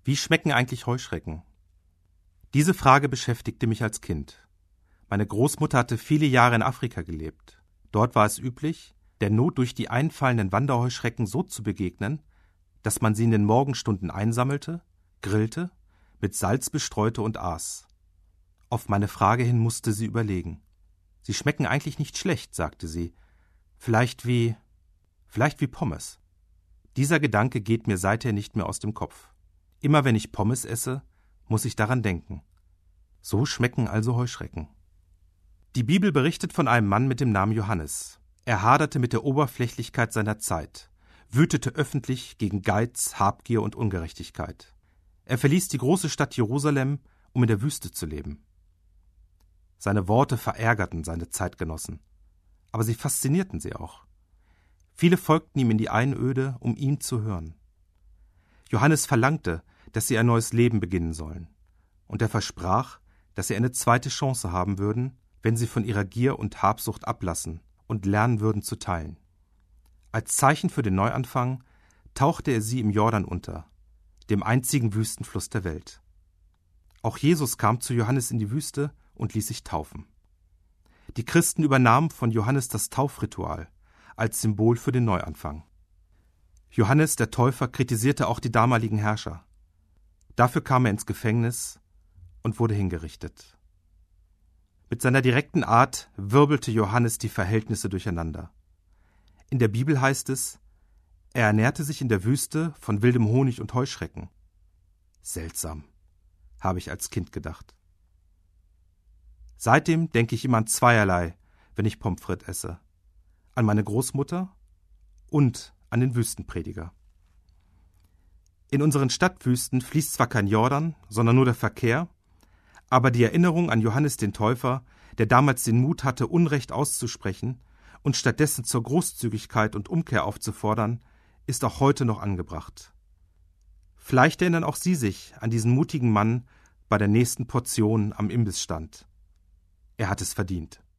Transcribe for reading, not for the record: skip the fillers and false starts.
Wie schmecken eigentlich Heuschrecken? Diese Frage beschäftigte mich als Kind. Meine Großmutter hatte viele Jahre in Afrika gelebt. Dort war es üblich, der Not durch die einfallenden Wanderheuschrecken so zu begegnen, dass man sie in den Morgenstunden einsammelte, grillte, mit Salz bestreute und aß. Auf meine Frage hin musste sie überlegen. »Sie schmecken eigentlich nicht schlecht«, sagte sie. Vielleicht wie Pommes.« Dieser Gedanke geht mir seither nicht mehr aus dem Kopf. Immer wenn ich Pommes esse, muss ich daran denken. So schmecken also Heuschrecken. Die Bibel berichtet von einem Mann mit dem Namen Johannes. Er haderte mit der Oberflächlichkeit seiner Zeit, wütete öffentlich gegen Geiz, Habgier und Ungerechtigkeit. Er verließ die große Stadt Jerusalem, um in der Wüste zu leben. Seine Worte verärgerten seine Zeitgenossen, aber sie faszinierten sie auch. Viele folgten ihm in die Einöde, um ihn zu hören. Johannes verlangte, dass sie ein neues Leben beginnen sollen, und er versprach, dass sie eine zweite Chance haben würden, wenn sie von ihrer Gier und Habsucht ablassen und lernen würden zu teilen. Als Zeichen für den Neuanfang tauchte er sie im Jordan unter, dem einzigen Wüstenfluss der Welt. Auch Jesus kam zu Johannes in die Wüste und ließ sich taufen. Die Christen übernahmen von Johannes das Taufritual als Symbol für den Neuanfang. Johannes der Täufer kritisierte auch die damaligen Herrscher. Dafür kam er ins Gefängnis und wurde hingerichtet. Mit seiner direkten Art wirbelte Johannes die Verhältnisse durcheinander. In der Bibel heißt es, er ernährte sich in der Wüste von wildem Honig und Heuschrecken. Seltsam, habe ich als Kind gedacht. Seitdem denke ich immer an zweierlei, wenn ich Pommes frites esse. An meine Großmutter und an den Wüstenprediger. In unseren Stadtwüsten fließt zwar kein Jordan, sondern nur der Verkehr, aber die Erinnerung an Johannes den Täufer, der damals den Mut hatte, Unrecht auszusprechen und stattdessen zur Großzügigkeit und Umkehr aufzufordern, ist auch heute noch angebracht. Vielleicht erinnern auch Sie sich an diesen mutigen Mann bei der nächsten Portion am Imbissstand. Er hat es verdient.